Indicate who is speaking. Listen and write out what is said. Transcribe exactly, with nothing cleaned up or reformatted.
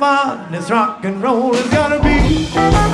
Speaker 1: fun as rock and roll is gonna be.